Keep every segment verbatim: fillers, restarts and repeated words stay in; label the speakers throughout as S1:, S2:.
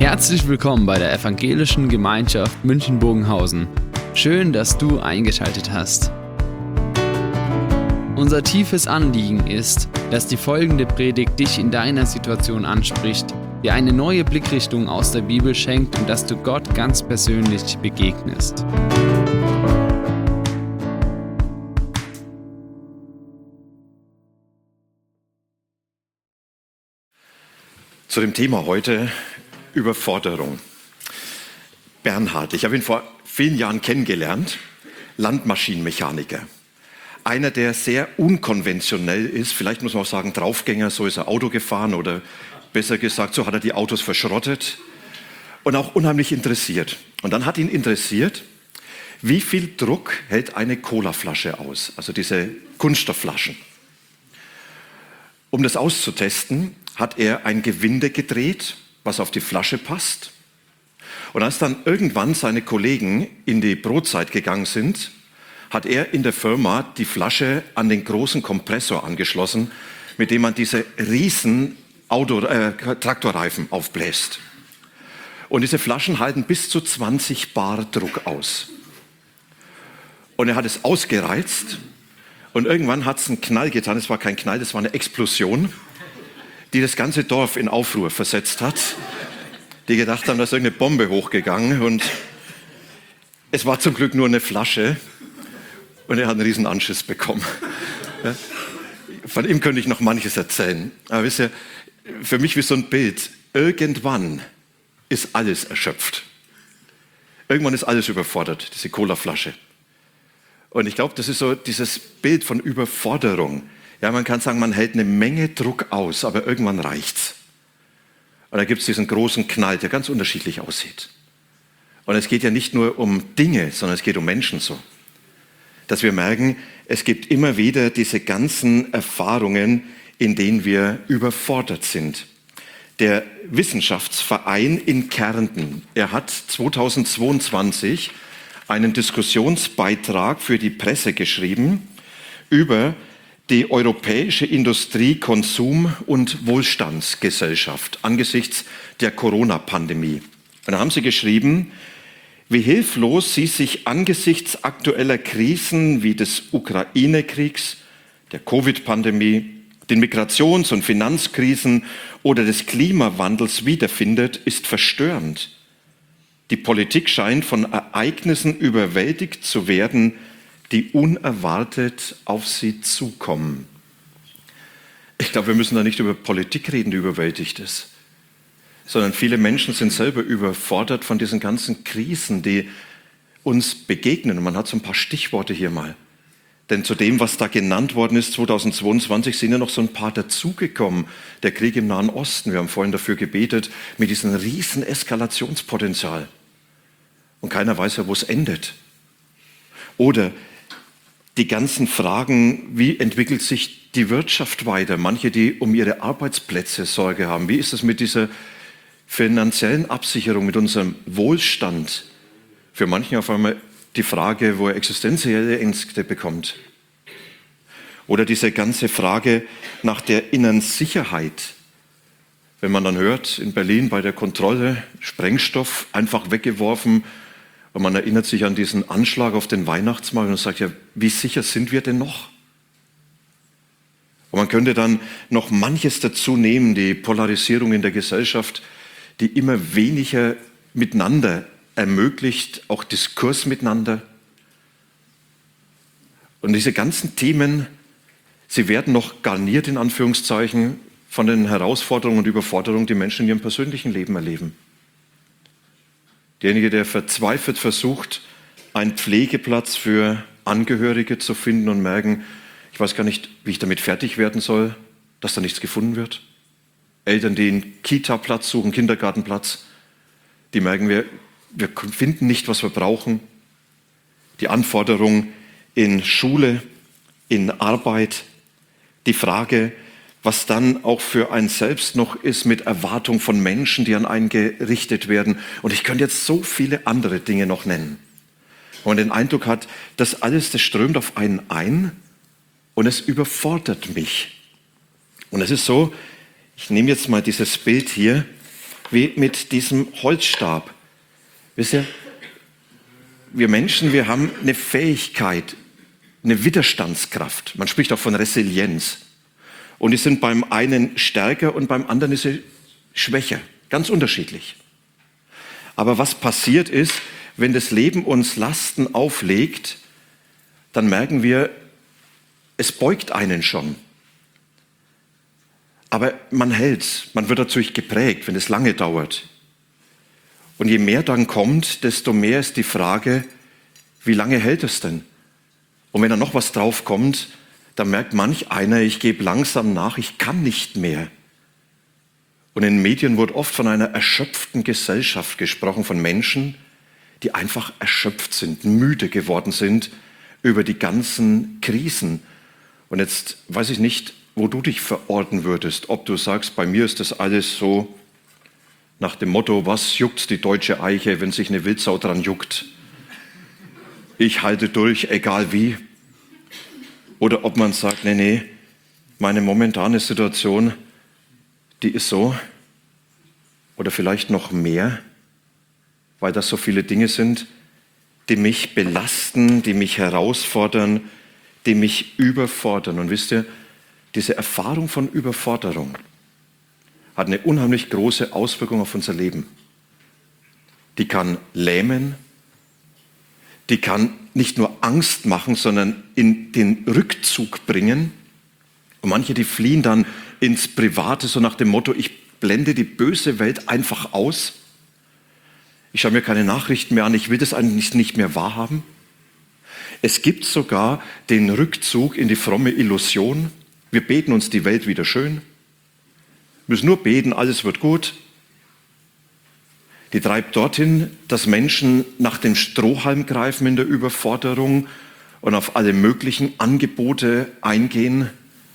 S1: Herzlich willkommen bei der Evangelischen Gemeinschaft München-Bogenhausen. Schön, dass du eingeschaltet hast. Unser tiefes Anliegen ist, dass die folgende Predigt dich in deiner Situation anspricht, dir eine neue Blickrichtung aus der Bibel schenkt und dass du Gott ganz persönlich begegnest.
S2: Zu dem Thema heute Überforderung. Bernhard, ich habe ihn vor vielen Jahren kennengelernt, Landmaschinenmechaniker. Einer, der sehr unkonventionell ist, vielleicht muss man auch sagen Draufgänger, so ist er Auto gefahren oder besser gesagt, so hat er die Autos verschrottet und auch unheimlich interessiert. Und dann hat ihn interessiert, wie viel Druck hält eine Colaflasche aus, also diese Kunststoffflaschen. Um das auszutesten, hat er ein Gewinde gedreht, was auf die Flasche passt. Und als dann irgendwann seine Kollegen in die Brotzeit gegangen sind, hat er in der Firma die Flasche an den großen Kompressor angeschlossen, mit dem man diese riesen Auto, äh, Traktorreifen aufbläst. Und diese Flaschen halten bis zu zwanzig Bar Druck aus. Und er hat es ausgereizt und irgendwann hat es einen Knall getan. Es war kein Knall, das war eine Explosion, die das ganze Dorf in Aufruhr versetzt hat. Die gedacht haben, da ist irgendeine Bombe hochgegangen und es war zum Glück nur eine Flasche und er hat einen riesen Anschiss bekommen. Von ihm könnte ich noch manches erzählen. Aber wisst ihr, für mich wie so ein Bild, irgendwann ist alles erschöpft. Irgendwann ist alles überfordert, diese Colaflasche. Und ich glaube, das ist so dieses Bild von Überforderung. Ja, man kann sagen, man hält eine Menge Druck aus, aber irgendwann reicht's. Und da gibt es diesen großen Knall, der ganz unterschiedlich aussieht. Und es geht ja nicht nur um Dinge, sondern es geht um Menschen so. Dass wir merken, es gibt immer wieder diese ganzen Erfahrungen, in denen wir überfordert sind. Der Wissenschaftsverein in Kärnten, er hat zweitausendzweiundzwanzig einen Diskussionsbeitrag für die Presse geschrieben über die europäische Industrie-, Konsum- und Wohlstandsgesellschaft angesichts der Corona-Pandemie. Und da haben sie geschrieben, wie hilflos sie sich angesichts aktueller Krisen wie des Ukraine-Kriegs, der Covid-Pandemie, den Migrations- und Finanzkrisen oder des Klimawandels wiederfindet, ist verstörend. Die Politik scheint von Ereignissen überwältigt zu werden, die unerwartet auf sie zukommen. Ich glaube, wir müssen da nicht über Politik reden, die überwältigt ist, sondern viele Menschen sind selber überfordert von diesen ganzen Krisen, die uns begegnen. Und man hat so ein paar Stichworte hier mal. Denn zu dem, was da genannt worden ist, zweitausendzweiundzwanzig, sind ja noch so ein paar dazugekommen. Der Krieg im Nahen Osten, wir haben vorhin dafür gebetet, mit diesem riesen Eskalationspotenzial. Und keiner weiß ja, wo es endet. Oder die ganzen Fragen, wie entwickelt sich die Wirtschaft weiter? Manche, die um ihre Arbeitsplätze Sorge haben. Wie ist es mit dieser finanziellen Absicherung, mit unserem Wohlstand? Für manchen auf einmal die Frage, wo er existenzielle Ängste bekommt. Oder diese ganze Frage nach der inneren Sicherheit. Wenn man dann hört, in Berlin bei der Kontrolle Sprengstoff einfach weggeworfen. Und man erinnert sich an diesen Anschlag auf den Weihnachtsmarkt und sagt, ja, wie sicher sind wir denn noch? Und man könnte dann noch manches dazu nehmen, die Polarisierung in der Gesellschaft, die immer weniger miteinander ermöglicht, auch Diskurs miteinander. Und diese ganzen Themen, sie werden noch garniert, in Anführungszeichen, von den Herausforderungen und Überforderungen, die Menschen in ihrem persönlichen Leben erleben. Derjenige, der verzweifelt versucht, einen Pflegeplatz für Angehörige zu finden und merken, ich weiß gar nicht, wie ich damit fertig werden soll, dass da nichts gefunden wird. Eltern, die einen Kita-Platz suchen, Kindergartenplatz, die merken, wir, wir finden nicht, was wir brauchen. Die Anforderungen in Schule, in Arbeit, die Frage, was dann auch für einen selbst noch ist mit Erwartung von Menschen, die an einen gerichtet werden. Und ich könnte jetzt so viele andere Dinge noch nennen. Und man den Eindruck hat, das alles, das strömt auf einen ein und es überfordert mich. Und es ist so, ich nehme jetzt mal dieses Bild hier, wie mit diesem Holzstab. Wisst ihr, wir Menschen, wir haben eine Fähigkeit, eine Widerstandskraft. Man spricht auch von Resilienz. Und die sind beim einen stärker und beim anderen ist sie schwächer. Ganz unterschiedlich. Aber was passiert ist, wenn das Leben uns Lasten auflegt, dann merken wir, es beugt einen schon. Aber man hält, man wird dadurch geprägt, wenn es lange dauert. Und je mehr dann kommt, desto mehr ist die Frage, wie lange hält es denn? Und wenn da noch was drauf kommt, dann merkt manch einer, ich gebe langsam nach, ich kann nicht mehr. Und in den Medien wird oft von einer erschöpften Gesellschaft gesprochen, von Menschen, die einfach erschöpft sind, müde geworden sind über die ganzen Krisen. Und jetzt weiß ich nicht, wo du dich verorten würdest, ob du sagst, bei mir ist das alles so nach dem Motto, was juckt die deutsche Eiche, wenn sich eine Wildsau dran juckt? Ich halte durch, egal wie. Oder ob man sagt, nee, nee, meine momentane Situation, die ist so. Oder vielleicht noch mehr, weil das so viele Dinge sind, die mich belasten, die mich herausfordern, die mich überfordern. Und wisst ihr, diese Erfahrung von Überforderung hat eine unheimlich große Auswirkung auf unser Leben. Die kann lähmen, die kann nicht nur Angst machen, sondern in den Rückzug bringen. Und manche, die fliehen dann ins Private, so nach dem Motto, ich blende die böse Welt einfach aus. Ich schaue mir keine Nachrichten mehr an, ich will das eigentlich nicht mehr wahrhaben. Es gibt sogar den Rückzug in die fromme Illusion. Wir beten uns die Welt wieder schön. Wir müssen nur beten, alles wird gut. Die treibt dorthin, dass Menschen nach dem Strohhalm greifen in der Überforderung und auf alle möglichen Angebote eingehen.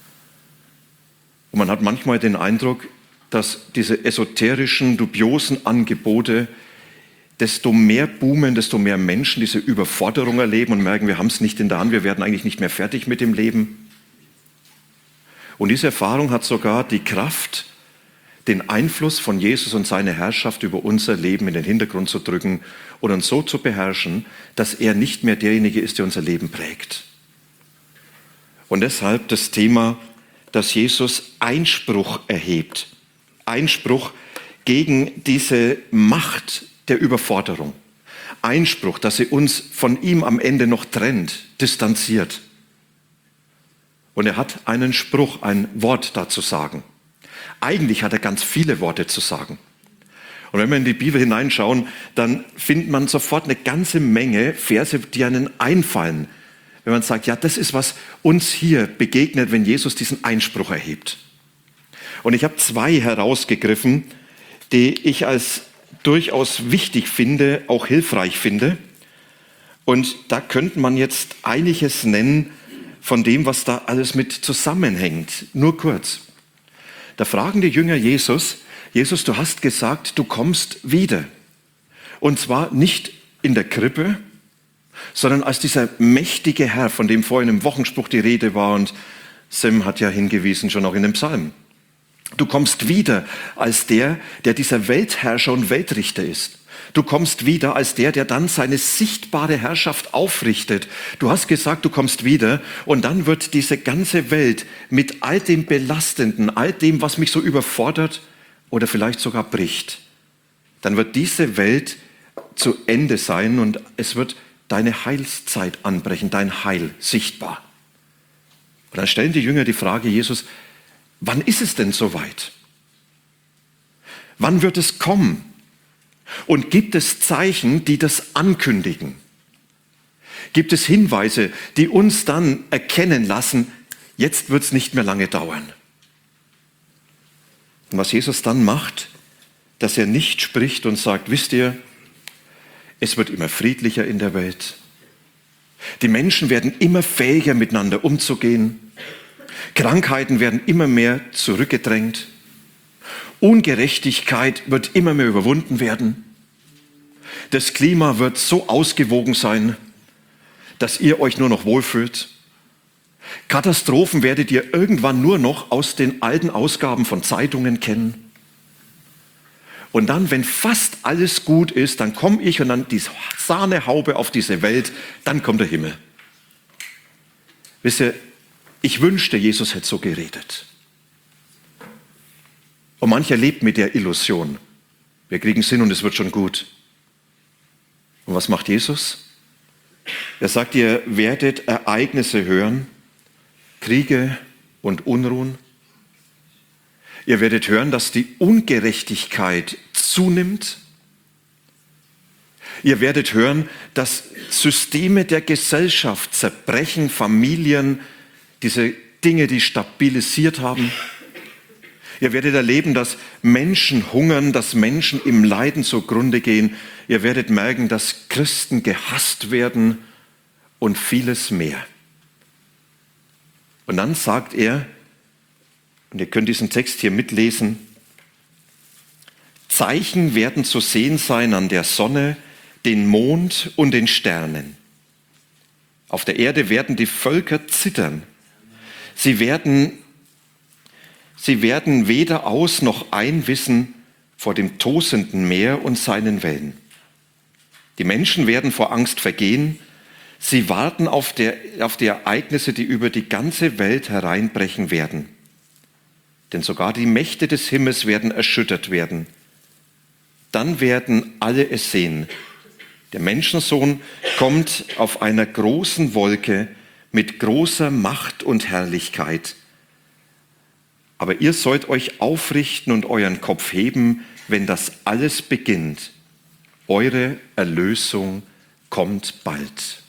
S2: Und man hat manchmal den Eindruck, dass diese esoterischen, dubiosen Angebote, desto mehr boomen, desto mehr Menschen diese Überforderung erleben und merken, wir haben es nicht in der Hand, wir werden eigentlich nicht mehr fertig mit dem Leben. Und diese Erfahrung hat sogar die Kraft, den Einfluss von Jesus und seine Herrschaft über unser Leben in den Hintergrund zu drücken und uns so zu beherrschen, dass er nicht mehr derjenige ist, der unser Leben prägt. Und deshalb das Thema, dass Jesus Einspruch erhebt. Einspruch gegen diese Macht der Überforderung. Einspruch, dass sie uns von ihm am Ende noch trennt, distanziert. Und er hat einen Spruch, ein Wort dazu sagen. Eigentlich hat er ganz viele Worte zu sagen. Und wenn wir in die Bibel hineinschauen, dann findet man sofort eine ganze Menge Verse, die einen einfallen. Wenn man sagt, ja, das ist, was uns hier begegnet, wenn Jesus diesen Einspruch erhebt. Und ich habe zwei herausgegriffen, die ich als durchaus wichtig finde, auch hilfreich finde. Und da könnte man jetzt einiges nennen von dem, was da alles mit zusammenhängt. Nur kurz. Da fragen die Jünger Jesus, Jesus, du hast gesagt, du kommst wieder. Und zwar nicht in der Krippe, sondern als dieser mächtige Herr, von dem vorhin im Wochenspruch die Rede war und Sim hat ja hingewiesen, schon auch in dem Psalm. Du kommst wieder als der, der dieser Weltherrscher und Weltrichter ist. Du kommst wieder als der, der dann seine sichtbare Herrschaft aufrichtet. Du hast gesagt, du kommst wieder und dann wird diese ganze Welt mit all dem Belastenden, all dem, was mich so überfordert oder vielleicht sogar bricht, dann wird diese Welt zu Ende sein und es wird deine Heilszeit anbrechen, dein Heil sichtbar. Und dann stellen die Jünger die Frage, Jesus, wann ist es denn soweit? Wann wird es kommen? Und gibt es Zeichen, die das ankündigen? Gibt es Hinweise, die uns dann erkennen lassen, jetzt wird es nicht mehr lange dauern? Und was Jesus dann macht, dass er nicht spricht und sagt, wisst ihr, es wird immer friedlicher in der Welt. Die Menschen werden immer fähiger miteinander umzugehen. Krankheiten werden immer mehr zurückgedrängt. Ungerechtigkeit wird immer mehr überwunden werden. Das Klima wird so ausgewogen sein, dass ihr euch nur noch wohlfühlt. Katastrophen werdet ihr irgendwann nur noch aus den alten Ausgaben von Zeitungen kennen. Und dann, wenn fast alles gut ist, dann komme ich und dann die Sahnehaube auf diese Welt, dann kommt der Himmel. Wisst ihr, ich wünschte, Jesus hätte so geredet. Und mancher lebt mit der Illusion. Wir kriegen Sinn und es wird schon gut. Und was macht Jesus? Er sagt, ihr werdet Ereignisse hören, Kriege und Unruhen. Ihr werdet hören, dass die Ungerechtigkeit zunimmt. Ihr werdet hören, dass Systeme der Gesellschaft zerbrechen, Familien, diese Dinge, die stabilisiert haben. Ihr werdet erleben, dass Menschen hungern, dass Menschen im Leiden zugrunde gehen. Ihr werdet merken, dass Christen gehasst werden und vieles mehr. Und dann sagt er, und ihr könnt diesen Text hier mitlesen, Zeichen werden zu sehen sein an der Sonne, den Mond und den Sternen. Auf der Erde werden die Völker zittern. Sie werden, sie werden weder aus noch ein wissen vor dem tosenden Meer und seinen Wellen. Die Menschen werden vor Angst vergehen. Sie warten auf, der, auf die Ereignisse, die über die ganze Welt hereinbrechen werden. Denn sogar die Mächte des Himmels werden erschüttert werden. Dann werden alle es sehen. Der Menschensohn kommt auf einer großen Wolke mit großer Macht und Herrlichkeit. Aber ihr sollt euch aufrichten und euren Kopf heben, wenn das alles beginnt. Eure Erlösung kommt bald.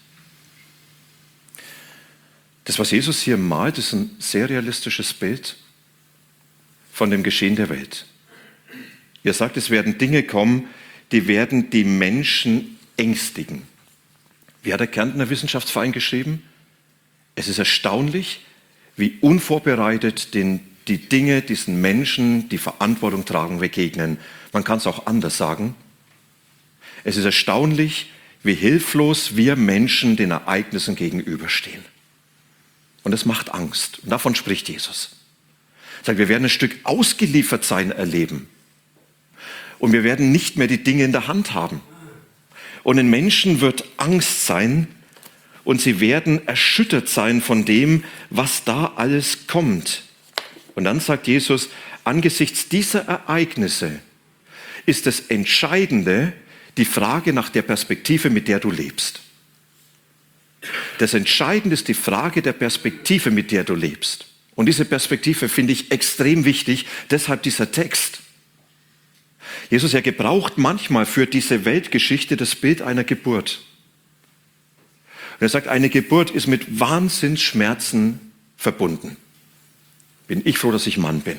S2: Das, was Jesus hier malt, ist ein sehr realistisches Bild von dem Geschehen der Welt. Er sagt, es werden Dinge kommen, die werden die Menschen ängstigen. Wie hat der Kärntner Wissenschaftsverein geschrieben? Es ist erstaunlich, wie unvorbereitet den, die Dinge diesen Menschen, die Verantwortung tragen, begegnen. Man kann es auch anders sagen. Es ist erstaunlich, wie hilflos wir Menschen den Ereignissen gegenüberstehen. Und es macht Angst. Und davon spricht Jesus. Er sagt, wir werden ein Stück ausgeliefert sein erleben. Und wir werden nicht mehr die Dinge in der Hand haben. Und in Menschen wird Angst sein und sie werden erschüttert sein von dem, was da alles kommt. Und dann sagt Jesus, angesichts dieser Ereignisse ist das Entscheidende die Frage nach der Perspektive, mit der du lebst. Das Entscheidende ist die Frage der Perspektive, mit der du lebst. Und diese Perspektive finde ich extrem wichtig, deshalb dieser Text. Jesus, er gebraucht manchmal für diese Weltgeschichte das Bild einer Geburt. Und er sagt, eine Geburt ist mit Wahnsinnsschmerzen verbunden. Bin ich froh, dass ich Mann bin.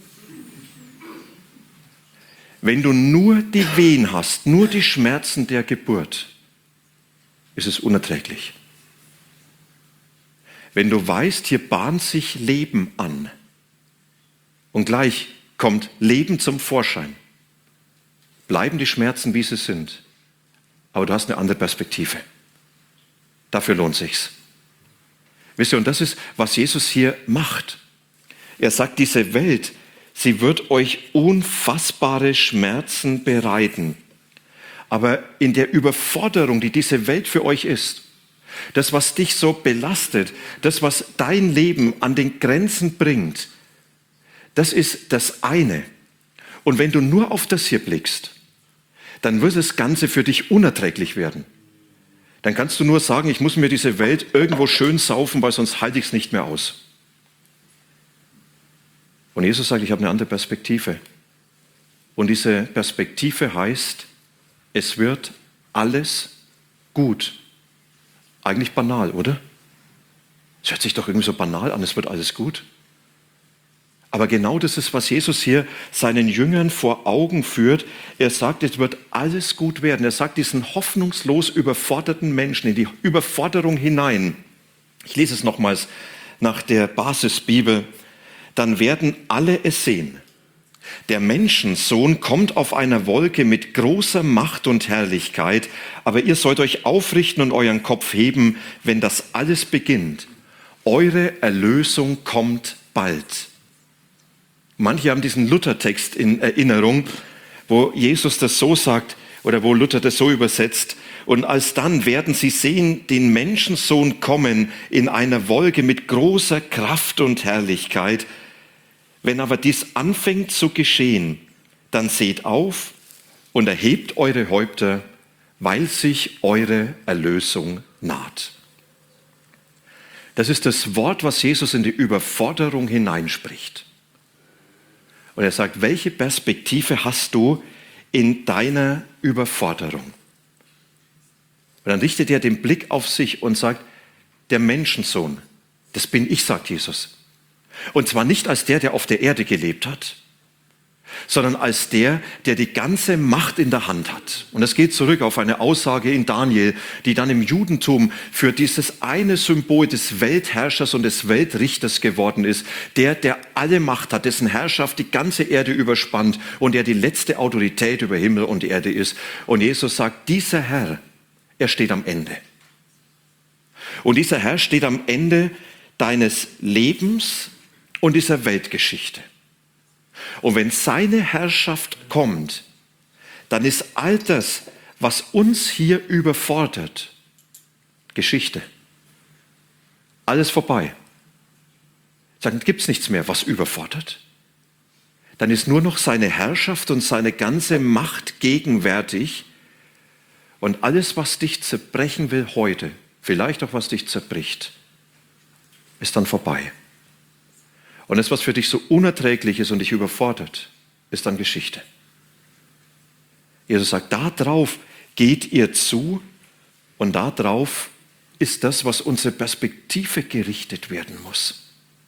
S2: Wenn du nur die Wehen hast, nur die Schmerzen der Geburt, ist es unerträglich. Wenn du weißt, hier bahnt sich Leben an und gleich kommt Leben zum Vorschein, bleiben die Schmerzen, wie sie sind, aber du hast eine andere Perspektive. Dafür lohnt sich's. Wisst ihr, und das ist, was Jesus hier macht. Er sagt, diese Welt, sie wird euch unfassbare Schmerzen bereiten. Aber in der Überforderung, die diese Welt für euch ist, das, was dich so belastet, das, was dein Leben an den Grenzen bringt, das ist das eine. Und wenn du nur auf das hier blickst, dann wird das Ganze für dich unerträglich werden. Dann kannst du nur sagen, ich muss mir diese Welt irgendwo schön saufen, weil sonst halte ich es nicht mehr aus. Und Jesus sagt, ich habe eine andere Perspektive. Und diese Perspektive heißt, es wird alles gut. Eigentlich banal, oder? Es hört sich doch irgendwie so banal an, es wird alles gut. Aber genau das ist, was Jesus hier seinen Jüngern vor Augen führt. Er sagt, es wird alles gut werden. Er sagt diesen hoffnungslos überforderten Menschen in die Überforderung hinein. Ich lese es nochmals nach der Basisbibel. Dann werden alle es sehen. Der Menschensohn kommt auf einer Wolke mit großer Macht und Herrlichkeit, aber ihr sollt euch aufrichten und euren Kopf heben, wenn das alles beginnt. Eure Erlösung kommt bald. Manche haben diesen Luthertext in Erinnerung, wo Jesus das so sagt oder wo Luther das so übersetzt. Und alsdann werden sie sehen den Menschensohn kommen in einer Wolke mit großer Kraft und Herrlichkeit. Wenn aber dies anfängt zu geschehen, dann seht auf und erhebt eure Häupter, weil sich eure Erlösung naht. Das ist das Wort, was Jesus in die Überforderung hineinspricht. Und er sagt, welche Perspektive hast du in deiner Überforderung? Und dann richtet er den Blick auf sich und sagt, der Menschensohn, das bin ich, sagt Jesus. Und zwar nicht als der, der auf der Erde gelebt hat, sondern als der, der die ganze Macht in der Hand hat. Und das geht zurück auf eine Aussage in Daniel, die dann im Judentum für dieses eine Symbol des Weltherrschers und des Weltrichters geworden ist. Der, der alle Macht hat, dessen Herrschaft die ganze Erde überspannt und der die letzte Autorität über Himmel und Erde ist. Und Jesus sagt, dieser Herr, er steht am Ende. Und dieser Herr steht am Ende deines Lebens und dieser Weltgeschichte. Und wenn seine Herrschaft kommt, dann ist all das, was uns hier überfordert, Geschichte. Alles vorbei. Dann gibt es nichts mehr, was überfordert. Dann ist nur noch seine Herrschaft und seine ganze Macht gegenwärtig. Und alles, was dich zerbrechen will heute, vielleicht auch was dich zerbricht, ist dann vorbei. Und das, was für dich so unerträglich ist und dich überfordert, ist dann Geschichte. Jesus sagt, da drauf geht ihr zu und da drauf ist das, was unsere Perspektive gerichtet werden muss.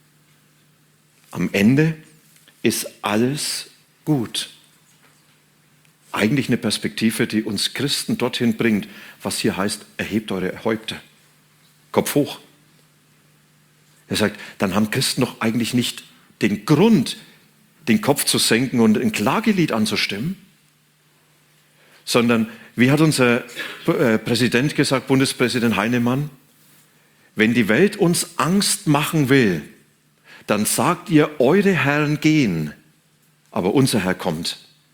S2: Am Ende ist alles gut. Eigentlich eine Perspektive, die uns Christen dorthin bringt, was hier heißt, erhebt eure Häupter. Kopf hoch. Er sagt, dann haben Christen doch eigentlich nicht den Grund, den Kopf zu senken und ein Klagelied anzustimmen, sondern, wie hat unser Präsident gesagt, Bundespräsident Heinemann, wenn die Welt uns Angst machen will, dann sagt ihr, eure Herren gehen, aber unser Herr kommt.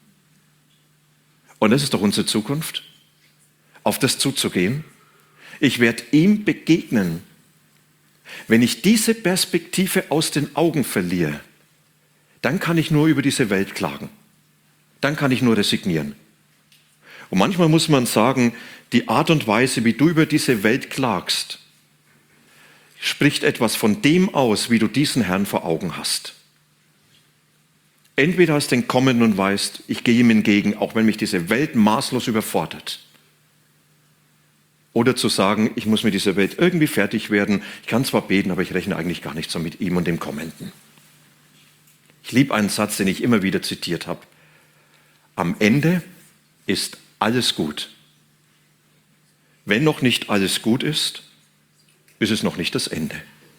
S2: Und das ist doch unsere Zukunft, auf das zuzugehen. Ich werde ihm begegnen. Wenn ich diese Perspektive aus den Augen verliere, dann kann ich nur über diese Welt klagen. Dann kann ich nur resignieren. Und manchmal muss man sagen, die Art und Weise, wie du über diese Welt klagst, spricht etwas von dem aus, wie du diesen Herrn vor Augen hast. Entweder hast du den Kommen und weißt, ich gehe ihm entgegen, auch wenn mich diese Welt maßlos überfordert. Oder zu sagen, ich muss mit dieser Welt irgendwie fertig werden. Ich kann zwar beten, aber ich rechne eigentlich gar nicht so mit ihm und dem Kommenden. Ich liebe einen Satz, den ich immer wieder zitiert habe. Am Ende ist alles gut. Wenn noch nicht alles gut ist, ist es noch nicht das Ende.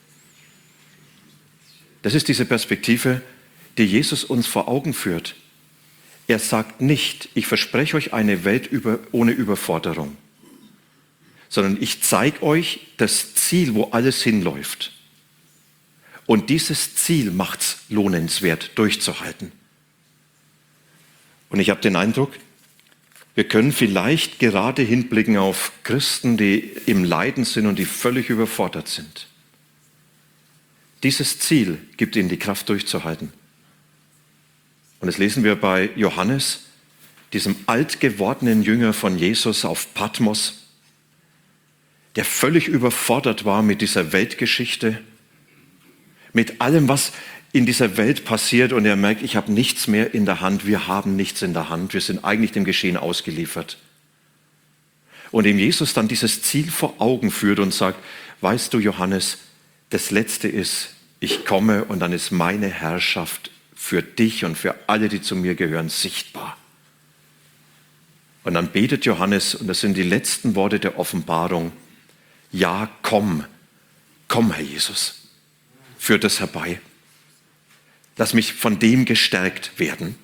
S2: Das ist diese Perspektive, die Jesus uns vor Augen führt. Er sagt nicht, ich verspreche euch eine Welt über, ohne Überforderung, sondern ich zeige euch das Ziel, wo alles hinläuft. Und dieses Ziel macht es lohnenswert, durchzuhalten. Und ich habe den Eindruck, wir können vielleicht gerade hinblicken auf Christen, die im Leiden sind und die völlig überfordert sind. Dieses Ziel gibt ihnen die Kraft, durchzuhalten. Und das lesen wir bei Johannes, diesem alt gewordenen Jünger von Jesus auf Patmos, der völlig überfordert war mit dieser Weltgeschichte, mit allem, was in dieser Welt passiert. Und er merkt, ich habe nichts mehr in der Hand, wir haben nichts in der Hand, wir sind eigentlich dem Geschehen ausgeliefert. Und ihm Jesus dann dieses Ziel vor Augen führt und sagt, weißt du, Johannes, das Letzte ist, ich komme und dann ist meine Herrschaft für dich und für alle, die zu mir gehören, sichtbar. Und dann betet Johannes, und das sind die letzten Worte der Offenbarung, ja, komm, komm, Herr Jesus, führ das herbei. Lass mich von dem gestärkt werden.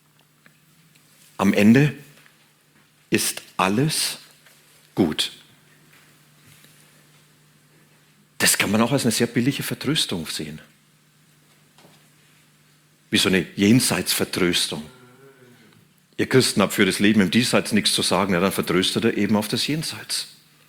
S2: Am Ende ist alles gut. Das kann man auch als eine sehr billige Vertröstung sehen. Wie so eine Jenseitsvertröstung. Ihr Christen habt für das Leben im Diesseits nichts zu sagen, ja, dann vertröstet er eben auf das Jenseits.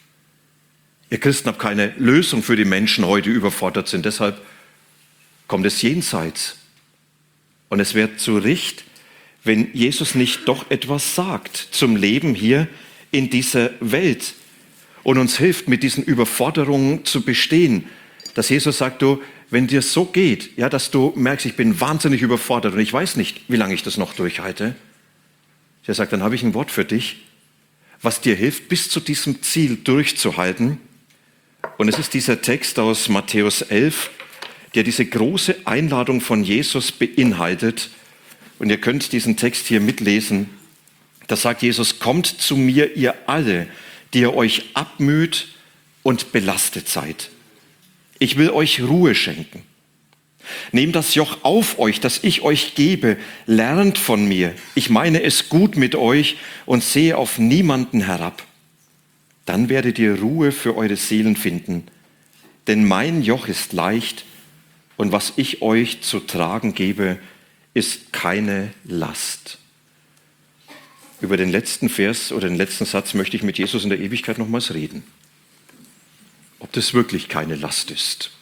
S2: Ihr Christen habt keine Lösung für die Menschen heute, die überfordert sind, deshalb kommt das Jenseits. Und es wäre zu Recht, wenn Jesus nicht doch etwas sagt zum Leben hier in dieser Welt und uns hilft, mit diesen Überforderungen zu bestehen. Dass Jesus sagt, du, wenn dir so geht, ja, dass du merkst, ich bin wahnsinnig überfordert und ich weiß nicht, wie lange ich das noch durchhalte. Er sagt, dann habe ich ein Wort für dich, was dir hilft, bis zu diesem Ziel durchzuhalten. Und es ist dieser Text aus Matthäus elf, der diese große Einladung von Jesus beinhaltet. Und ihr könnt diesen Text hier mitlesen. Da sagt Jesus, kommt zu mir, ihr alle, die ihr euch abmüht und belastet seid. Ich will euch Ruhe schenken. Nehmt das Joch auf euch, das ich euch gebe. Lernt von mir. Ich meine es gut mit euch und sehe auf niemanden herab. Dann werdet ihr Ruhe für eure Seelen finden. Denn mein Joch ist leicht und was ich euch zu tragen gebe, ist keine Last. Über den letzten Vers oder den letzten Satz möchte ich mit Jesus in der Ewigkeit nochmals reden. Ob das wirklich keine Last ist.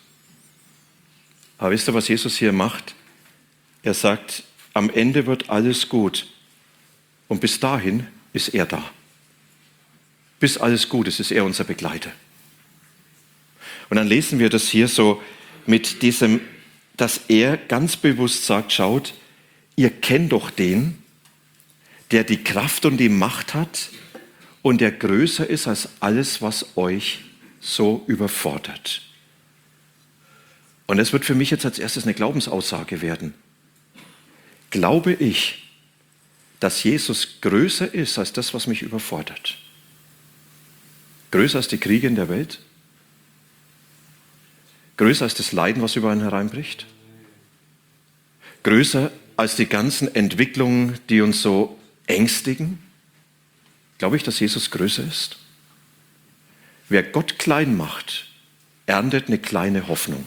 S2: Aber wisst ihr, was Jesus hier macht? Er sagt, am Ende wird alles gut. Und bis dahin ist er da. Bis alles gut ist, ist er unser Begleiter. Und dann lesen wir das hier so mit diesem, dass er ganz bewusst sagt, schaut, ihr kennt doch den, der die Kraft und die Macht hat und der größer ist als alles, was euch so überfordert. Und das wird für mich jetzt als erstes eine Glaubensaussage werden. Glaube ich, dass Jesus größer ist als das, was mich überfordert? Größer als die Kriege in der Welt? Größer als das Leiden, was über einen hereinbricht? Größer als die ganzen Entwicklungen, die uns so ängstigen? Glaube ich, dass Jesus größer ist? Wer Gott klein macht, erntet eine kleine Hoffnung.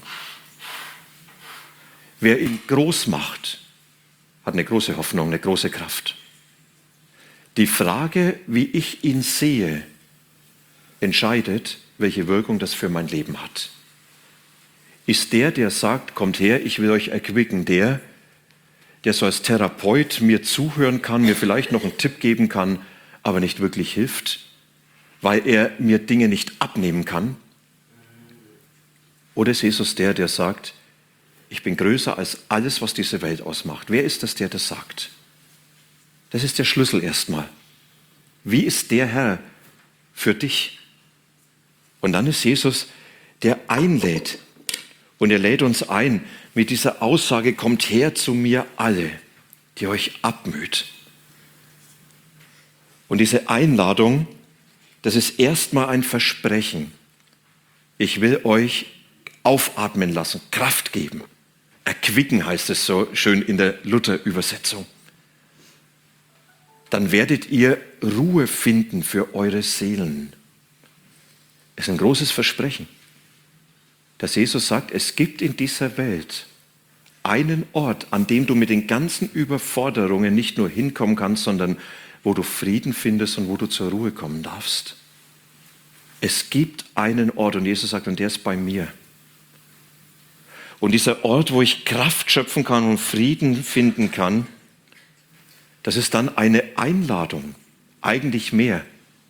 S2: Wer ihn groß macht, hat eine große Hoffnung, eine große Kraft. Die Frage, wie ich ihn sehe, entscheidet, welche Wirkung das für mein Leben hat. Ist der, der sagt, kommt her, ich will euch erquicken, der, der so als Therapeut mir zuhören kann, mir vielleicht noch einen Tipp geben kann, aber nicht wirklich hilft, weil er mir Dinge nicht abnehmen kann? Oder ist Jesus der, der sagt, ich bin größer als alles, was diese Welt ausmacht? Wer ist das, der das sagt? Das ist der Schlüssel erstmal. Wie ist der Herr für dich? Und dann ist Jesus, der einlädt. Und er lädt uns ein mit dieser Aussage, kommt her zu mir alle, die euch abmüht. Und diese Einladung, das ist erstmal ein Versprechen. Ich will euch aufatmen lassen, Kraft geben. Erquicken heißt es so schön in der Luther-Übersetzung. Dann werdet ihr Ruhe finden für eure Seelen. Das ist ein großes Versprechen, dass Jesus sagt, es gibt in dieser Welt einen Ort, an dem du mit den ganzen Überforderungen nicht nur hinkommen kannst, sondern wo du Frieden findest und wo du zur Ruhe kommen darfst. Es gibt einen Ort und Jesus sagt, und der ist bei mir. Und dieser Ort, wo ich Kraft schöpfen kann und Frieden finden kann, das ist dann eine Einladung, eigentlich mehr.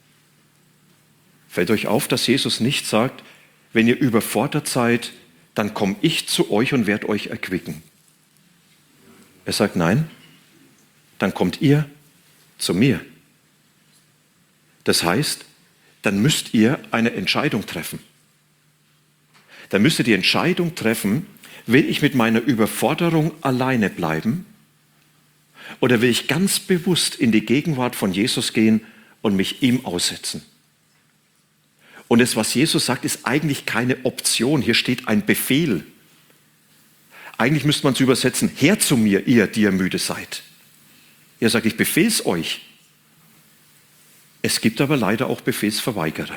S2: Fällt euch auf, dass Jesus nicht sagt, wenn ihr überfordert seid, dann komme ich zu euch und werde euch erquicken. Er sagt, nein, dann kommt ihr zu mir. Das heißt, dann müsst ihr eine Entscheidung treffen. Dann müsst ihr die Entscheidung treffen, will ich mit meiner Überforderung alleine bleiben oder will ich ganz bewusst in die Gegenwart von Jesus gehen und mich ihm aussetzen? Und das, was Jesus sagt, ist eigentlich keine Option. Hier steht ein Befehl. Eigentlich müsste man es übersetzen, her zu mir, ihr, die ihr müde seid. Er sagt, ich befehle es euch. Es gibt aber leider auch Befehlsverweigerer,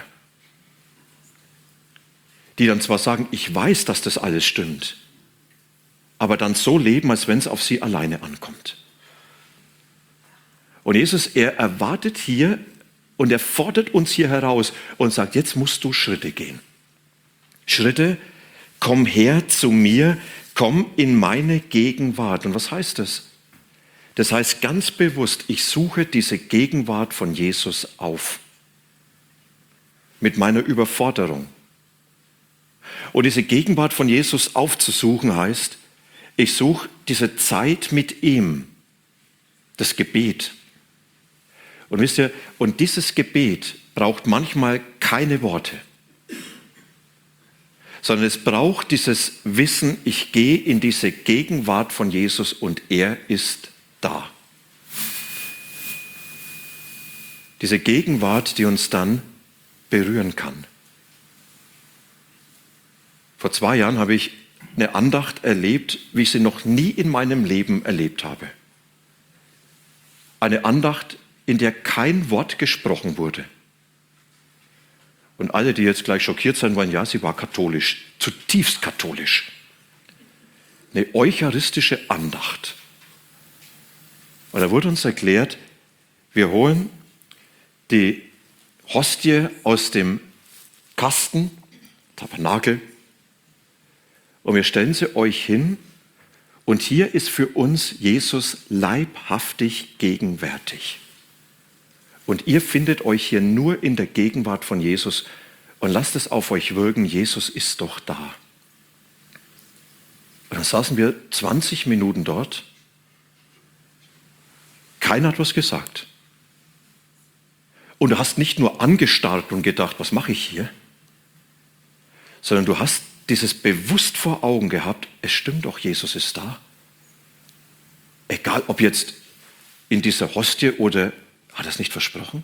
S2: die dann zwar sagen, ich weiß, dass das alles stimmt, aber dann so leben, als wenn es auf sie alleine ankommt. Und Jesus, er erwartet hier und er fordert uns hier heraus und sagt, jetzt musst du Schritte gehen. Schritte, komm her zu mir, komm in meine Gegenwart. Und was heißt das? Das heißt ganz bewusst, ich suche diese Gegenwart von Jesus auf. Mit meiner Überforderung. Und diese Gegenwart von Jesus aufzusuchen heißt, ich suche diese Zeit mit ihm, das Gebet. Und wisst ihr, und dieses Gebet braucht manchmal keine Worte, sondern es braucht dieses Wissen, ich gehe in diese Gegenwart von Jesus und er ist da. Diese Gegenwart, die uns dann berühren kann. Vor zwei Jahren habe ich eine Andacht erlebt, wie ich sie noch nie in meinem Leben erlebt habe. Eine Andacht, in der kein Wort gesprochen wurde. Und alle, die jetzt gleich schockiert sein wollen, ja, sie war katholisch, zutiefst katholisch. Eine eucharistische Andacht. Und da wurde uns erklärt, wir holen die Hostie aus dem Kasten, Tabernakel, und wir stellen sie euch hin und hier ist für uns Jesus leibhaftig gegenwärtig. Und ihr findet euch hier nur in der Gegenwart von Jesus und lasst es auf euch wirken, Jesus ist doch da. Und dann saßen wir zwanzig Minuten dort, keiner hat was gesagt. Und du hast nicht nur angestarrt und gedacht, was mache ich hier, sondern du hast dieses bewusst vor Augen gehabt, es stimmt doch, Jesus ist da. Egal, ob jetzt in dieser Hostie oder, hat er es nicht versprochen?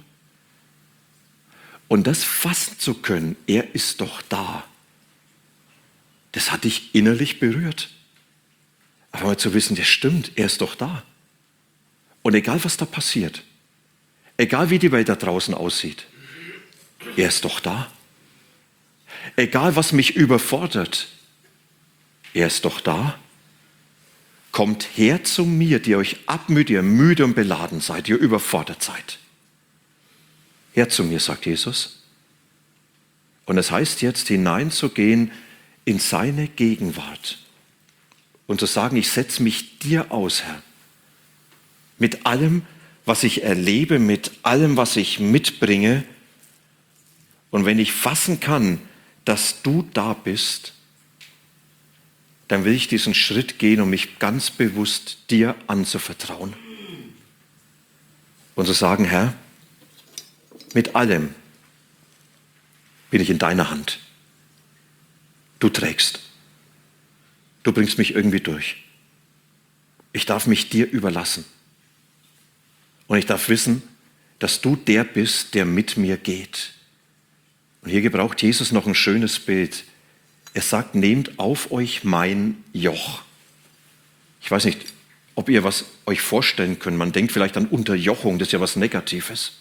S2: Und das fassen zu können, er ist doch da, das hat dich innerlich berührt. Aber mal zu wissen, das stimmt, er ist doch da. Und egal, was da passiert, egal wie die Welt da draußen aussieht, er ist doch da. Egal, was mich überfordert, er ist doch da. Kommt her zu mir, die euch abmüht, ihr müde und beladen seid, ihr überfordert seid. Her zu mir, sagt Jesus. Und es heißt jetzt, hineinzugehen in seine Gegenwart und zu sagen, ich setze mich dir aus, Herr. Mit allem, was ich erlebe, mit allem, was ich mitbringe. Und wenn ich fassen kann, dass du da bist, dann will ich diesen Schritt gehen, um mich ganz bewusst dir anzuvertrauen. Und zu sagen, Herr, mit allem bin ich in deiner Hand. Du trägst. Du bringst mich irgendwie durch. Ich darf mich dir überlassen. Und ich darf wissen, dass du der bist, der mit mir geht. Und hier gebraucht Jesus noch ein schönes Bild. Er sagt, nehmt auf euch mein Joch. Ich weiß nicht, ob ihr was euch vorstellen könnt. Man denkt vielleicht an Unterjochung, das ist ja was Negatives.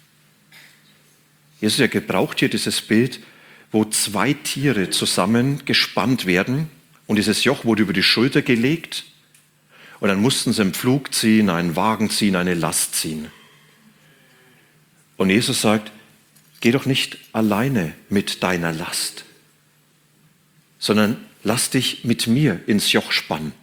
S2: Jesus ja gebraucht hier dieses Bild, wo zwei Tiere zusammen gespannt werden und dieses Joch wurde über die Schulter gelegt und dann mussten sie einen Pflug ziehen, einen Wagen ziehen, eine Last ziehen. Und Jesus sagt, geh doch nicht alleine mit deiner Last, sondern lass dich mit mir ins Joch spannen.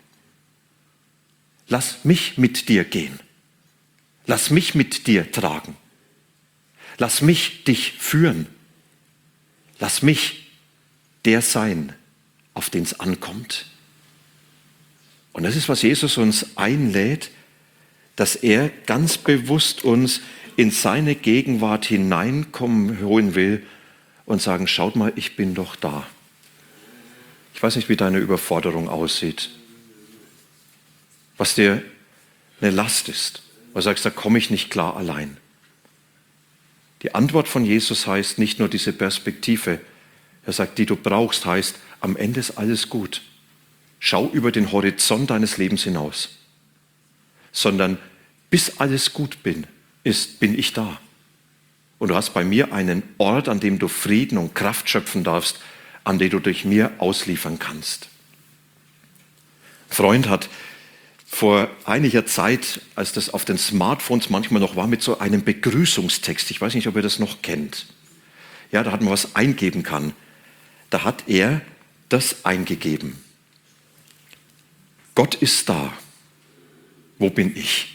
S2: Lass mich mit dir gehen. Lass mich mit dir tragen. Lass mich dich führen. Lass mich der sein, auf den es ankommt. Und das ist, was Jesus uns einlädt, dass er ganz bewusst uns in seine Gegenwart hineinkommen holen will und sagen, schaut mal, ich bin doch da. Ich weiß nicht, wie deine Überforderung aussieht, was dir eine Last ist, wo du sagst, da komme ich nicht klar allein. Die Antwort von Jesus heißt nicht nur diese Perspektive, er sagt, die du brauchst, heißt, am Ende ist alles gut. Schau über den Horizont deines Lebens hinaus, sondern bis alles gut bin, ist, bin ich da. Und du hast bei mir einen Ort, an dem du Frieden und Kraft schöpfen darfst, an dem du durch mir ausliefern kannst. Ein Freund hat vor einiger Zeit, als das auf den Smartphones manchmal noch war, mit so einem Begrüßungstext. Ich weiß nicht, ob ihr das noch kennt. Ja, da hat man was eingeben kann. Da hat er das eingegeben. Gott ist da. Wo bin ich?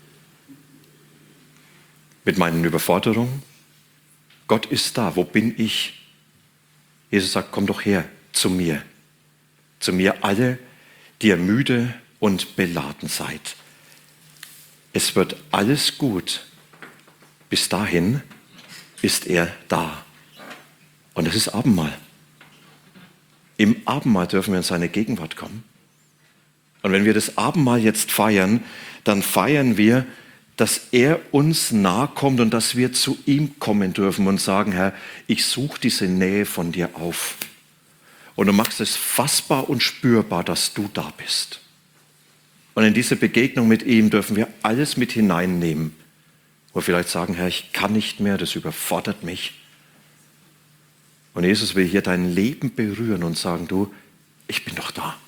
S2: Mit meinen Überforderungen? Gott ist da. Wo bin ich? Jesus sagt, komm doch her zu mir. Zu mir alle, die ihr müde und beladen seid. Es wird alles gut. Bis dahin ist er da. Und das ist Abendmahl. Im Abendmahl dürfen wir in seine Gegenwart kommen. Und wenn wir das Abendmahl jetzt feiern, dann feiern wir, dass er uns nahe kommt und dass wir zu ihm kommen dürfen und sagen, Herr, ich suche diese Nähe von dir auf. Und du machst es fassbar und spürbar, dass du da bist. Und in diese Begegnung mit ihm dürfen wir alles mit hineinnehmen. Wo wir vielleicht sagen, Herr, ich kann nicht mehr, das überfordert mich. Und Jesus will hier dein Leben berühren und sagen, du, ich bin doch da.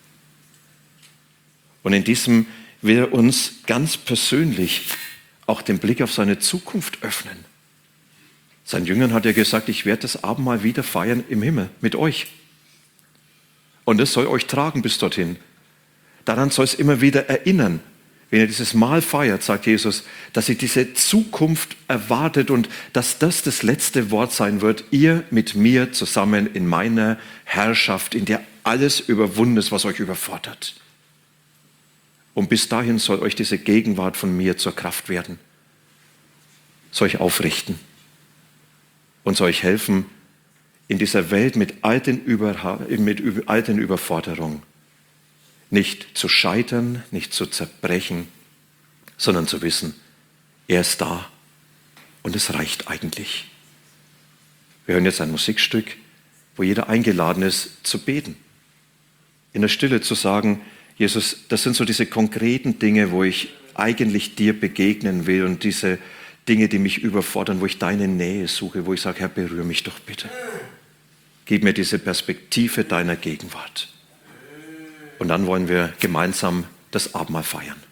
S2: Und in diesem will er uns ganz persönlich auch den Blick auf seine Zukunft öffnen. Seinen Jüngern hat er gesagt, ich werde das Abendmahl wieder feiern im Himmel mit euch. Und es soll euch tragen bis dorthin. Daran soll es immer wieder erinnern. Wenn ihr dieses Mahl feiert, sagt Jesus, dass ihr diese Zukunft erwartet und dass das das letzte Wort sein wird, ihr mit mir zusammen in meiner Herrschaft, in der alles überwunden ist, was euch überfordert. Und bis dahin soll euch diese Gegenwart von mir zur Kraft werden, soll euch aufrichten und soll euch helfen, in dieser Welt mit all den, Über- mit all den Überforderungen nicht zu scheitern, nicht zu zerbrechen, sondern zu wissen, er ist da und es reicht eigentlich. Wir hören jetzt ein Musikstück, wo jeder eingeladen ist, zu beten. In der Stille zu sagen, Jesus, das sind so diese konkreten Dinge, wo ich eigentlich dir begegnen will und diese Dinge, die mich überfordern, wo ich deine Nähe suche, wo ich sage, Herr, berühre mich doch bitte. Gib mir diese Perspektive deiner Gegenwart. Und dann wollen wir gemeinsam das Abendmahl feiern.